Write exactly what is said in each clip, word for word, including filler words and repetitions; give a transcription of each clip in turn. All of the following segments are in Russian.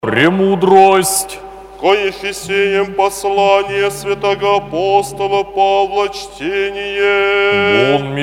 Премудрость, коих Ефесеем послание святого апостола Павла чтение. вон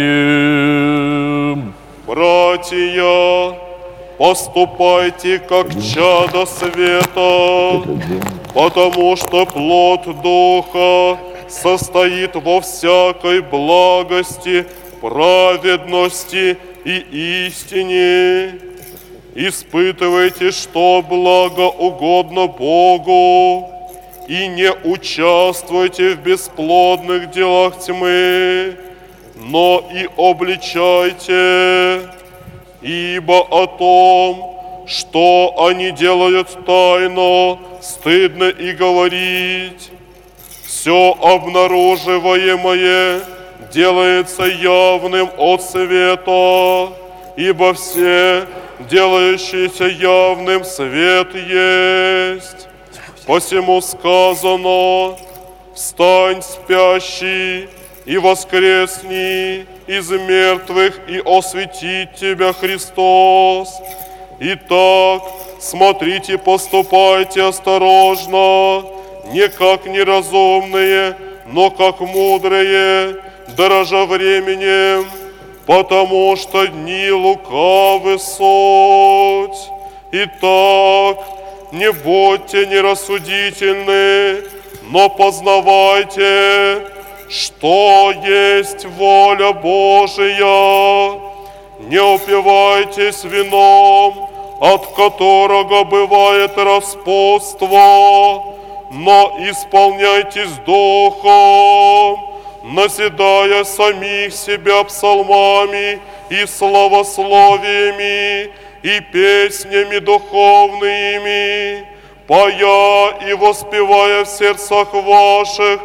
мим. Братья, поступайте как чадо света, потому что плод Духа состоит во всякой благости, праведности и истине. Испытывайте, что благо угодно Богу, и не участвуйте в бесплодных делах тьмы, но и обличайте, ибо о том, что они делают тайно, стыдно и говорить. Все обнаруживаемое делается явным от света, ибо все, делающийся явным, свет есть. Посему сказано: встань, спящий, и воскресни из мертвых, и осветит тебя Христос. Итак, смотрите, поступайте осторожно, не как неразумные, но как мудрые, дорожа временем, потому что дни лукавы суть. Итак, не будьте нерассудительны, но познавайте, что есть воля Божия. Не упивайтесь вином, от которого бывает распутство, но исполняйтесь Духом, назидая самих себя псалмами и славословиями и песнями духовными, поя и воспевая в сердцах ваших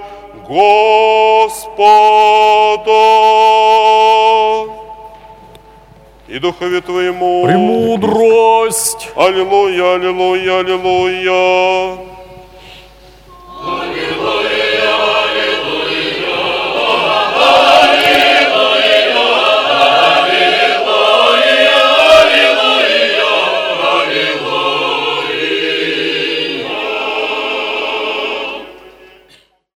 Господа. И Духове Твоему Премудрость, аллилуйя, аллилуйя, аллилуйя.